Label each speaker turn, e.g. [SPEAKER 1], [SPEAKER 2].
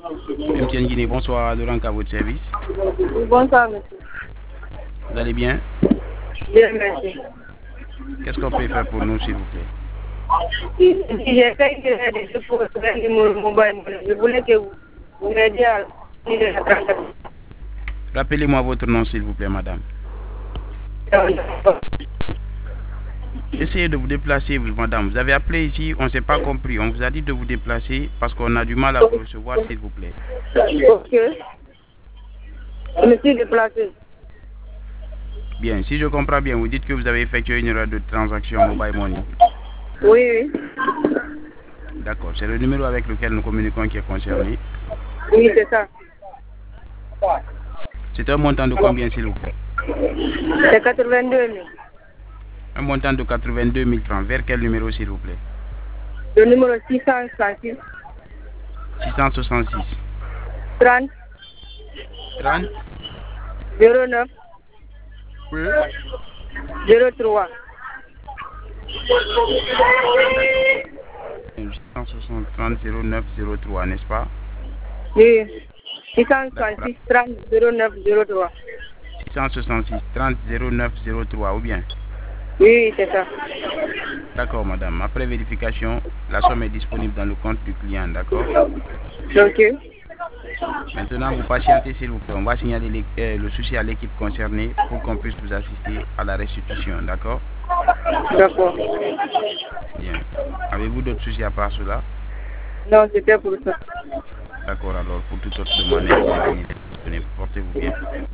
[SPEAKER 1] MTN Guinée, bonsoir, Laurent à votre service.
[SPEAKER 2] Bonsoir, monsieur.
[SPEAKER 1] Vous allez bien?
[SPEAKER 2] Bien, merci.
[SPEAKER 1] Qu'est-ce qu'on peut faire pour nous, s'il vous plaît?
[SPEAKER 2] J'ai fait des choses pour retrouver mon mobile. Je voulais que vous m'aidiez à finir la transaction.
[SPEAKER 1] Rappelez-moi votre nom, s'il vous plaît, madame. Essayez de vous déplacer, madame. Vous avez appelé ici, on ne s'est pas compris. On vous a dit de vous déplacer parce qu'on a du mal à vous recevoir, s'il vous plaît.
[SPEAKER 2] Ok. Je me suis déplacé.
[SPEAKER 1] Bien, si je comprends bien, vous dites que vous avez effectué une erreur de transaction mobile money.
[SPEAKER 2] Oui, oui.
[SPEAKER 1] D'accord, c'est le numéro avec lequel nous communiquons qui est concerné.
[SPEAKER 2] Oui, c'est ça.
[SPEAKER 1] C'est un montant de combien, s'il vous plaît?
[SPEAKER 2] C'est 82 000.
[SPEAKER 1] Un montant de 82 000 francs. Vers quel numéro, s'il vous plaît?
[SPEAKER 2] Le numéro 666
[SPEAKER 1] 666
[SPEAKER 2] 30
[SPEAKER 1] 30
[SPEAKER 2] 09
[SPEAKER 1] Oui.
[SPEAKER 2] 03.
[SPEAKER 1] 660 30 09 03, n'est-ce pas?
[SPEAKER 2] Oui. 666 30 09 03.
[SPEAKER 1] 666 30 09 03 ou bien?
[SPEAKER 2] Oui, c'est ça.
[SPEAKER 1] D'accord, madame. Après vérification, la somme est disponible dans le compte du client, d'accord?
[SPEAKER 2] Ok.
[SPEAKER 1] Maintenant, vous patientez, s'il vous plaît. On va signaler le souci à l'équipe concernée pour qu'on puisse vous assister à la restitution, d'accord?
[SPEAKER 2] D'accord.
[SPEAKER 1] Bien. Avez-vous d'autres soucis à part cela?
[SPEAKER 2] Non, c'était pour ça.
[SPEAKER 1] D'accord, alors, pour toute autre demande, MTN Guinée, portez-vous bien.